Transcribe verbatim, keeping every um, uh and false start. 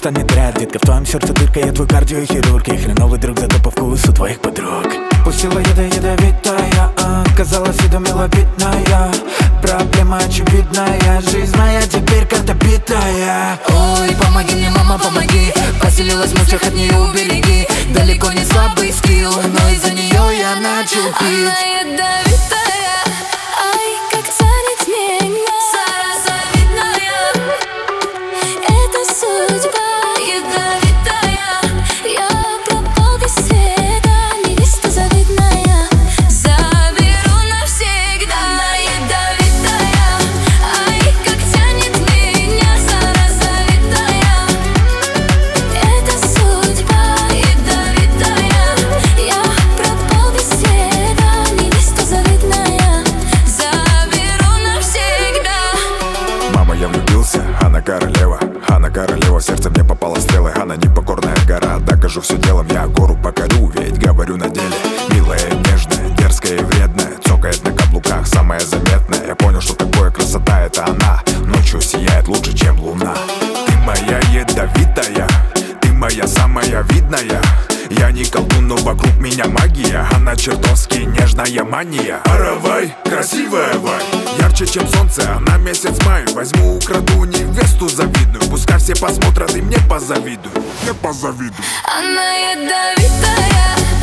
станет ряд. Детка, в твоем сердце дырка, я твой кардиохирург. Я хреновый друг, зато по вкусу твоих подруг. Пустила яда ядовитая, а, казалось видом миловидная. Проблема очевидная, жизнь моя теперь карта битая. Ой, помоги мне, мама, помоги. Поселилась в мучах, от нее убереги. Далеко не слабый скилл, но из-за нее я начал пить. Она ядовитая, ай, как тянет меня. Завидная, это судьба. Ядовитая, я пропал без следа. Невеста завидная, заберу навсегда. Она ядовитая, ай, как тянет меня. Сара завидная, это судьба. Ядовитая, я пропал без следа. Невеста завидная, заберу навсегда. Мама, я влюбился, она королева. Она королева, в сердце мне попала стрелы. Она непокорная гора, докажу все делом. Я гору покорю, ведь говорю на деле. Милая, нежная, дерзкая и вредная. Цокает на каблуках, самая заметная. Я понял, что такое красота, это она. Ночью сияет лучше, чем луна. Ты моя ядовитая, ты моя самая видная. Я не колдун, но вокруг меня магия. Она чертовски нежная мания. Аравай, красивая вай, ярче, чем солнце, она месяц май. Возьму, украду невесту завидную. Пускай все посмотрят и мне позавидуют. Мне позавидуют. Она ядовитая,